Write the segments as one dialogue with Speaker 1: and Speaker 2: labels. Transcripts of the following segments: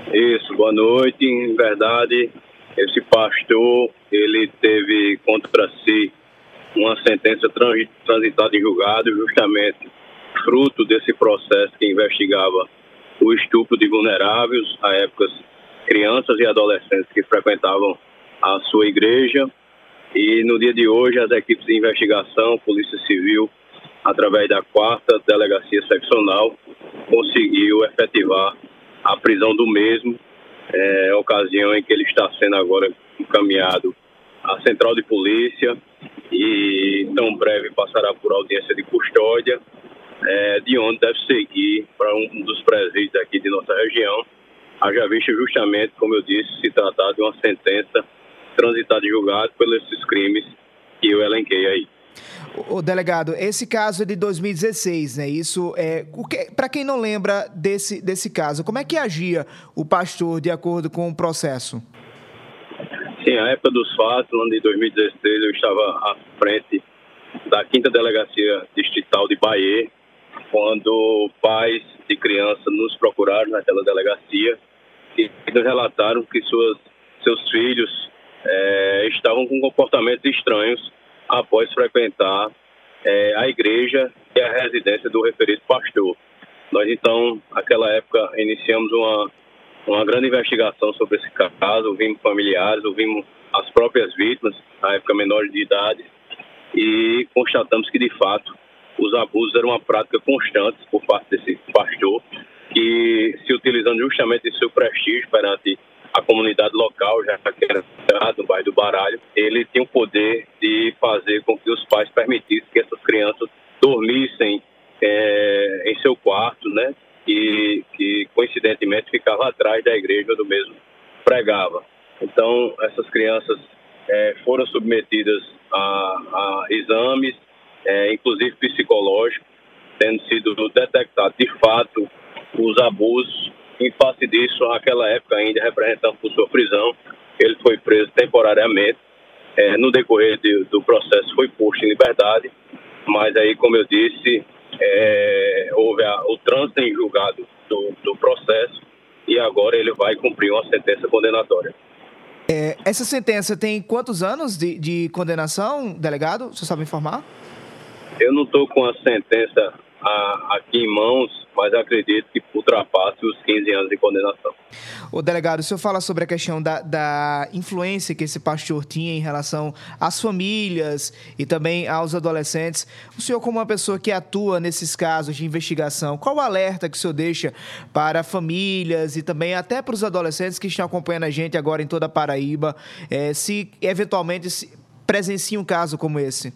Speaker 1: Isso, boa noite. Em verdade, esse pastor, ele teve contra si uma sentença transitada em julgado, justamente fruto desse processo que investigava o estupro de vulneráveis, à época crianças e adolescentes que frequentavam a sua igreja. E no dia de hoje, as equipes de investigação, Polícia Civil, através da 4ª Delegacia Seccional, conseguiu efetivar a prisão do mesmo, ocasião em que ele está sendo agora encaminhado à Central de Polícia e tão breve passará por audiência de custódia, de onde deve seguir para um dos presídios aqui de nossa região, haja vista justamente, como eu disse, se tratar de uma sentença transitada em julgado pelos esses crimes que eu elenquei aí.
Speaker 2: O delegado, esse caso é de 2016, né? Isso para quem não lembra desse caso, como é que agia o pastor de acordo com o processo?
Speaker 1: Sim, a época dos fatos, no ano de 2016, eu estava à frente da 5ª Delegacia Distrital de Bahia, quando pais de crianças nos procuraram naquela delegacia e nos relataram que seus filhos estavam com comportamentos estranhos após frequentar a igreja e a residência do referido pastor. Nós, então, naquela época, iniciamos uma grande investigação sobre esse caso, ouvimos familiares, ouvimos as próprias vítimas, na época menores de idade, e constatamos que, de fato, os abusos eram uma prática constante por parte desse pastor, que, se utilizando justamente de seu prestígio perante a comunidade local, já que era no bairro do Baralho, ele tinha o poder de fazer com que os pais permitissem que essas crianças dormissem em seu quarto, né? Que coincidentemente ficava atrás da igreja onde o mesmo pregava. Então, essas crianças foram submetidas a exames, inclusive psicológicos, tendo sido detectados de fato os abusos. Em face disso, naquela época ainda representando por sua prisão, ele foi preso temporariamente. No decorrer do processo foi posto em liberdade, mas aí, como eu disse, houve o trânsito em julgado do processo e agora ele vai cumprir uma sentença condenatória.
Speaker 2: Essa sentença tem quantos anos de condenação, delegado? O senhor sabe informar?
Speaker 1: Eu não estou com a sentença aqui em mãos, mas acredito que ultrapasse os 15 anos de condenação.
Speaker 2: O delegado, o senhor fala sobre a questão da influência que esse pastor tinha em relação às famílias e também aos adolescentes. O senhor, como uma pessoa que atua nesses casos de investigação, qual o alerta que o senhor deixa para famílias e também até para os adolescentes que estão acompanhando a gente agora em toda a Paraíba, se eventualmente presenciam um caso como esse?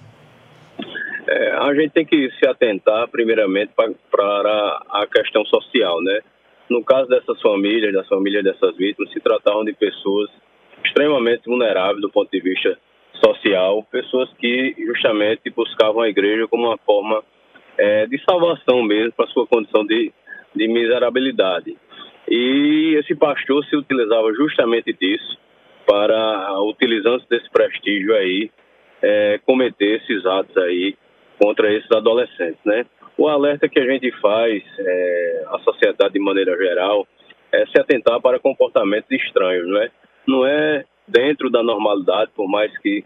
Speaker 1: A gente tem que se atentar, primeiramente, para a questão social, né? No caso dessas famílias, das famílias dessas vítimas, se tratavam de pessoas extremamente vulneráveis do ponto de vista social, pessoas que justamente buscavam a igreja como uma forma de salvação mesmo para a sua condição de miserabilidade. E esse pastor se utilizava justamente disso para, utilizando desse prestígio aí, cometer esses atos aí contra esses adolescentes, né? O alerta que a gente faz, a sociedade de maneira geral, é se atentar para comportamentos estranhos, né? Não é dentro da normalidade, por mais que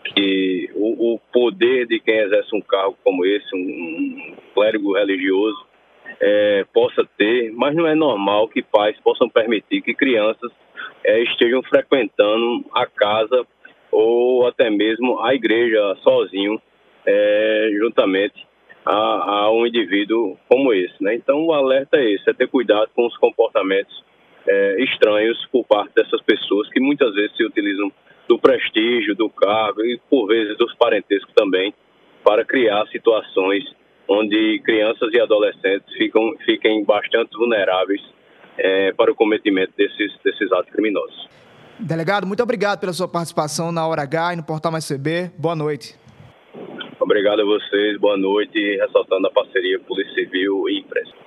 Speaker 1: o poder de quem exerce um cargo como esse, um clérigo religioso, possa ter, mas não é normal que pais possam permitir que crianças estejam frequentando a casa ou até mesmo a igreja sozinho, juntamente a um indivíduo como esse, né? Então o alerta é esse, é ter cuidado com os comportamentos estranhos por parte dessas pessoas que muitas vezes se utilizam do prestígio, do cargo e por vezes dos parentescos também para criar situações onde crianças e adolescentes fiquem bastante vulneráveis para o cometimento desses atos criminosos.
Speaker 2: Delegado, muito obrigado pela sua participação na Hora H e no Portal Mais CB. Boa noite.
Speaker 1: Obrigado a vocês, boa noite, ressaltando a parceria Polícia Civil e Imprensa.